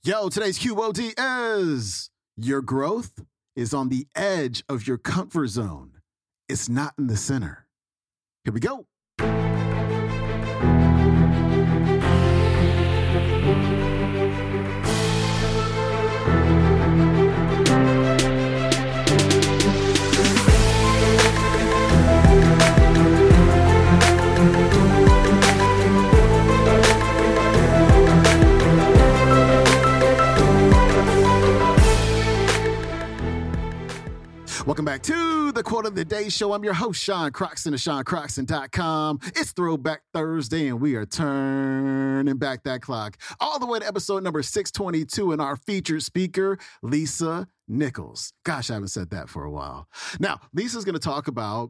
Yo, today's QOD is your growth is on the edge of your comfort zone. It's not in the center. Here we go. Welcome back to the Quote of the Day Show. I'm your host, Sean Croxton of SeanCroxton.com. It's Throwback Thursday, and we are turning back that clock all the way to episode number 622 and our featured speaker, Lisa Nichols. Gosh, I haven't said that for a while. Now, Lisa's going to talk about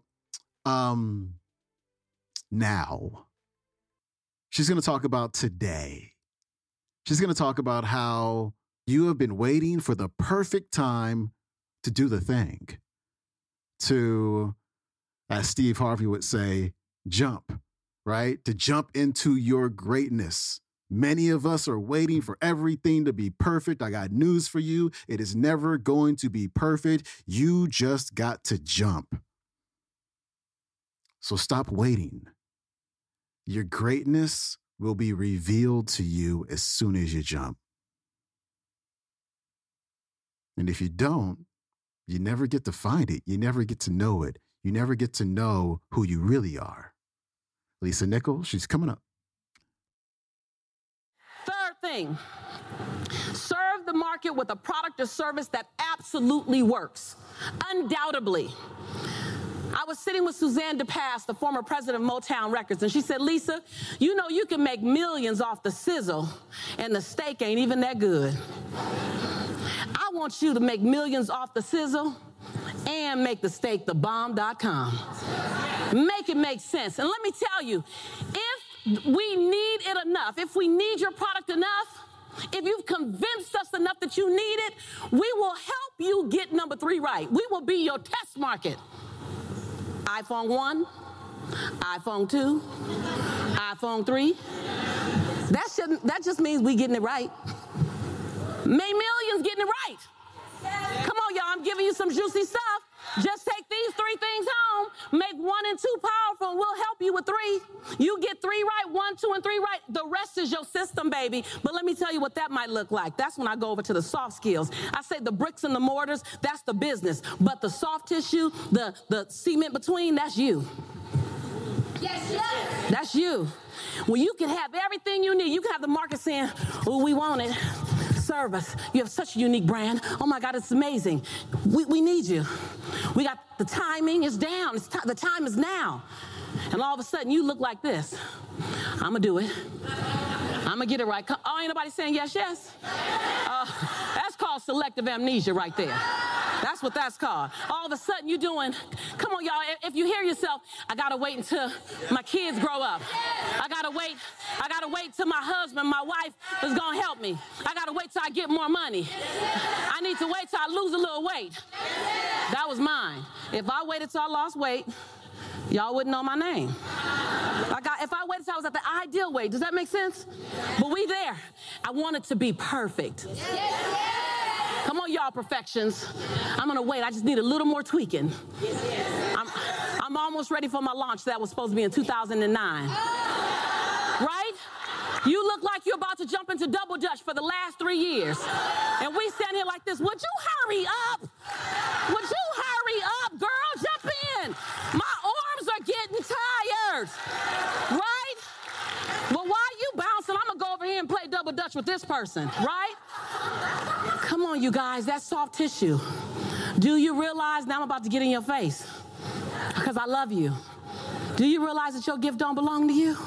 now. She's going to talk about today. She's going to talk about how you have been waiting for the perfect time to do the thing. To, as Steve Harvey would say, jump, right? To jump into your greatness. Many of us are waiting for everything to be perfect. I got news for you. It is never going to be perfect. You just got to jump. So stop waiting. Your greatness will be revealed to you as soon as you jump. And if you don't, you never get to find it. You never get to know it. You never get to know who you really are. Lisa Nichols, she's coming up. Third thing, serve the market with a product or service that absolutely works. Undoubtedly. I was sitting with Suzanne DePass, the former president of Motown Records, and she said, Lisa, you know you can make millions off the sizzle, and the steak ain't even that good. I want you to make millions off the sizzle and make the steak the bomb.com. Make it make sense. And let me tell you, if we need it enough, if we need your product enough, if you've convinced us enough that you need it, we will help you get number 3 right. We will be your test market. iPhone 1, iPhone 2, iPhone 3. That just means we getting it right. May millions getting it right. Come on, y'all, I'm giving you some juicy stuff. Just take these 3 things home, make 1 and 2 powerful, and we'll help you with 3. You get 3 right, 1, 2, and 3 right. The rest is your system, baby. But let me tell you what that might look like. That's when I go over to the soft skills. I say the bricks and the mortars, that's the business. But the soft tissue, the cement between, that's you. Yes, yes. That's you. When you can have everything you need, you can have the market saying, oh, we want it. Service. You have such a unique brand. Oh my God, it's amazing. We need you. We got the timing is down. The time is now. And all of a sudden you look like this. I'm gonna do it. I'm gonna get it right. Oh, ain't nobody saying yes, yes? That's called selective amnesia right there. That's what that's called. All of a sudden you're doing, come on y'all, if you hear yourself, I gotta wait until my kids grow up. I gotta wait till my husband, my wife is gonna help me. I gotta wait till I get more money. I need to wait till I lose a little weight. That was mine. If I waited till I lost weight, y'all wouldn't know my name. If I waited till I was at the ideal weight, does that make sense? But we there. I want it to be perfect. Come on, y'all perfections. I'm gonna wait. I just need a little more tweaking. I'm almost ready for my launch that was supposed to be in 2009. Right? You look like you're about to jump into double dutch for the last 3 years. And we stand here like this. Would you hurry up? Would you hurry up, girl? Jump in. My arms are getting tired. Right? Well, while you bouncing, I'm going to go over here and play double dutch with this person. Right? Come on, you guys. That's soft tissue. Do you realize now I'm about to get in your face? Because I love you. Do you realize that your gift don't belong to you?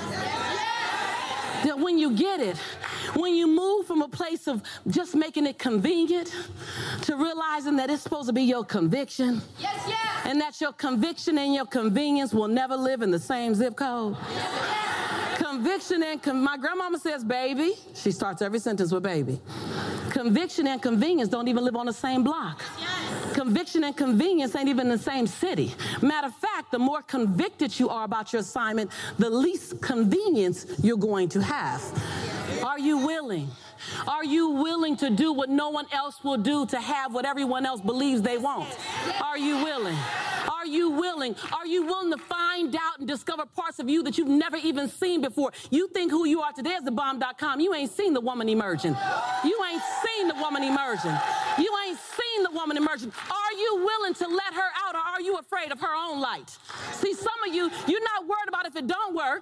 That when you get it, when you move from a place of just making it convenient to realizing that it's supposed to be your conviction, yes, yes. And that your conviction and your convenience will never live in the same zip code. Yes. Conviction and my grandmama says baby. She starts every sentence with baby. Conviction and convenience don't even live on the same block. Yes. Conviction and convenience ain't even in the same city. Matter of fact, the more convicted you are about your assignment, the least convenience you're going to have. Are you willing Are you willing to do what no one else will do to have what everyone else believes they want? Are you willing? Are you willing? Are you willing to find out and discover parts of you that you've never even seen before? You think who you are today is thebomb.com. You ain't seen the woman emerging. You ain't seen the woman emerging. You ain't seen the woman emerging. Are you willing to let her out, or are you afraid of her own light? See, some of you, you're not worried about if it don't work.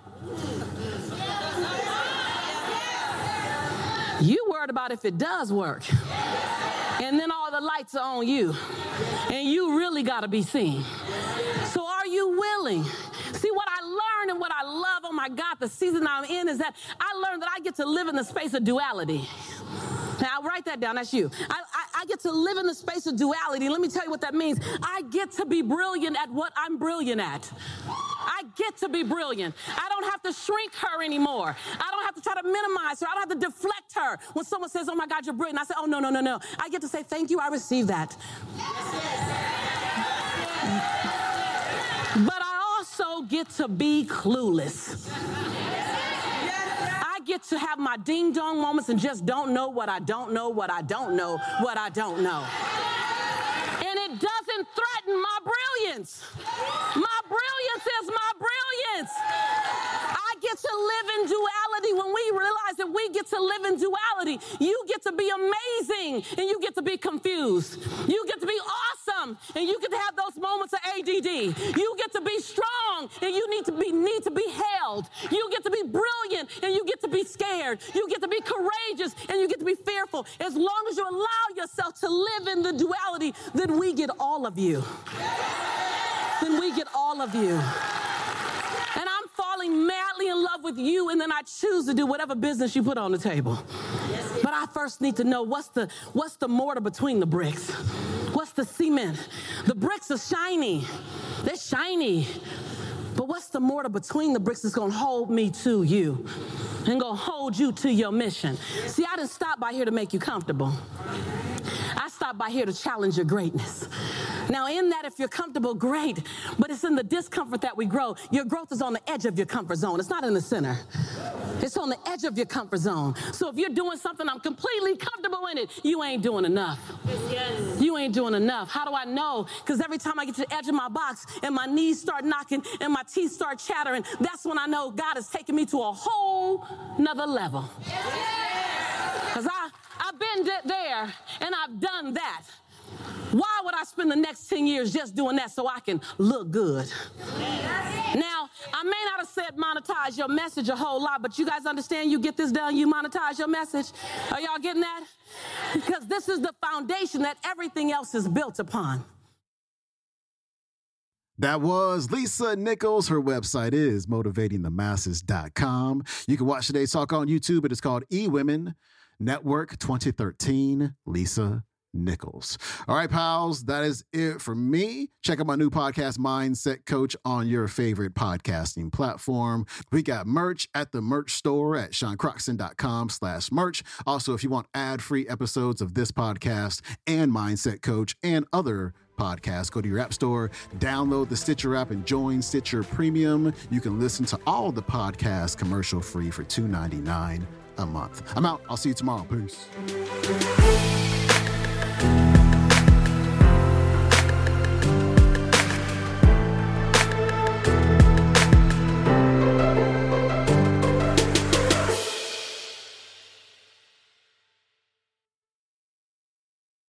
You worried about if it does work. And then all the lights are on you. And you really got to be seen. So are you willing? See, what I learned and what I love, oh my God, the season I'm in is that I learned that I get to live in the space of duality. Now, write that down. That's you. I get to live in the space of duality. Let me tell you what that means. I get to be brilliant at what I'm brilliant at. I get to be brilliant. I don't have to shrink her anymore. I don't have to try to minimize her. I don't have to deflect her. When someone says, oh my God, you're brilliant, I say, oh, no. I get to say, thank you, I received that. But I also get to be clueless. I get to have my ding-dong moments and just don't know what I don't know, what I don't know, what I don't know. And it doesn't threaten my brilliance. My brilliance is my brilliance. I get to live in duality. When we realize that we get to live in duality, you get to be amazing and you get to be confused. You get to be awesome and you get to have those moments of ADD. You get to be strong and you need to be held. You get to be brilliant and you get to be scared. You get to be courageous and you get to be fearful. As long as you allow yourself to live in the duality, then we get all of you. Then we get all of you. And I'm falling madly in love with you, and then I choose to do whatever business you put on the table. But I first need to know what's the mortar between the bricks. What's the cement? The bricks are shiny. They're shiny. But what's the mortar between the bricks that's going to hold me to you and going to hold you to your mission? See, I didn't stop by here to make you comfortable. I stopped by here to challenge your greatness. Now, in that, if you're comfortable, great, but it's in the discomfort that we grow. Your growth is on the edge of your comfort zone. It's not in the center. It's on the edge of your comfort zone. So if you're doing something, I'm completely comfortable in it, you ain't doing enough. Yes. You ain't doing enough. How do I know? Because every time I get to the edge of my box and my knees start knocking and my teeth start chattering, that's when I know God is taking me to a whole nother level. Because I've been there and I've done that. Why would I spend the next 10 years just doing that so I can look good? Now, I may not have said monetize your message a whole lot, but you guys understand you get this done, you monetize your message? Are y'all getting that? Because this is the foundation that everything else is built upon. That was Lisa Nichols. Her website is motivatingthemasses.com. You can watch today's talk on YouTube. It is called eWomen Network 2013, Lisa Nichols. All right, pals, that is it for me. Check out my new podcast, Mindset Coach, on your favorite podcasting platform. We got merch at the merch store at SeanCroxton.com/merch. Also, if you want ad-free episodes of this podcast and Mindset Coach and other podcasts, go to your app store, download the Stitcher app, and join Stitcher Premium. You can listen to all the podcasts commercial-free for $2.99 a month. I'm out. I'll see you tomorrow. Peace.